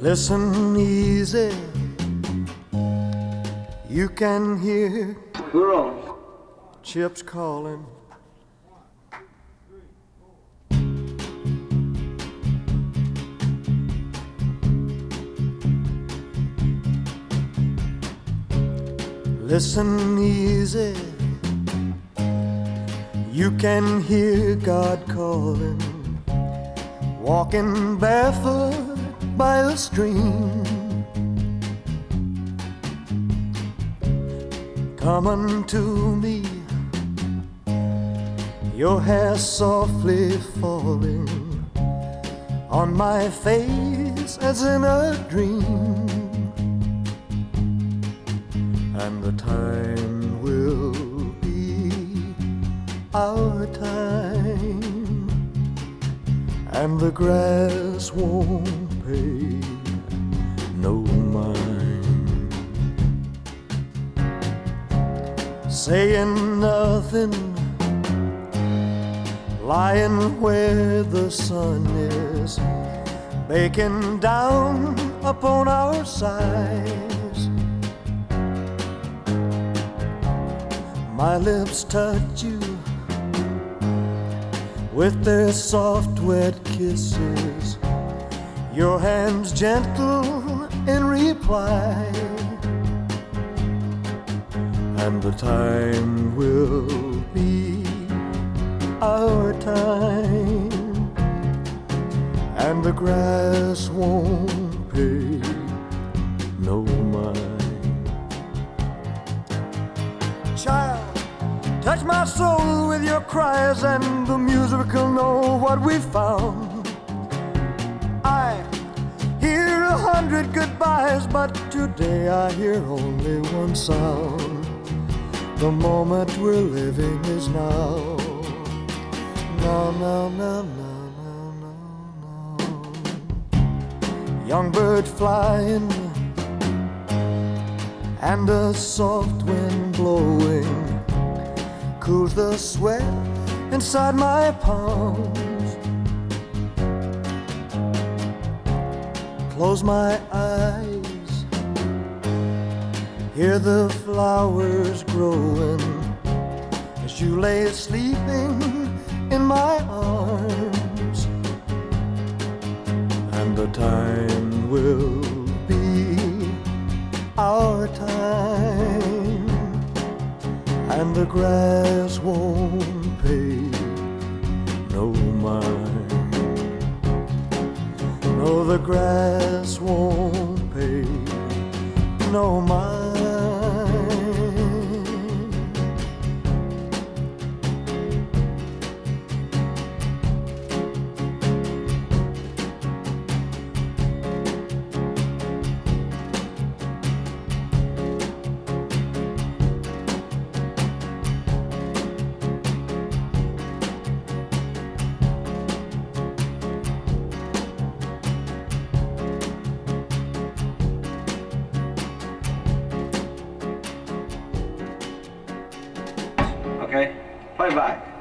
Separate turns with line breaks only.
Listen easy, you can hear chips calling. Listen easy, you can hear God calling, walking barefoot by the stream. Come unto me, your hair softly falling on my face as in a dream. And the time will be our time, and the grass won't pay no mind. Saying nothing, lying where the sun is baking down upon our sides. My lips touch you with their soft wet kisses, your hands gentle in reply. And the time will be our time, and the grass won't pay no mind. Child, touch my soul with your cries, and the music will know what we found. I hear 100 goodbyes, but today I hear only one sound. The moment we're living is now. Now, now, now, now, now, now, now. Young bird flying, and a soft wind blowing cools the sweat inside my palms. Close my eyes, hear the flowers growing as you lay sleeping in my arms. And the time will be our time, and the grass won't pay no mind. No, the grass won't pay no mind.
Okay, play back.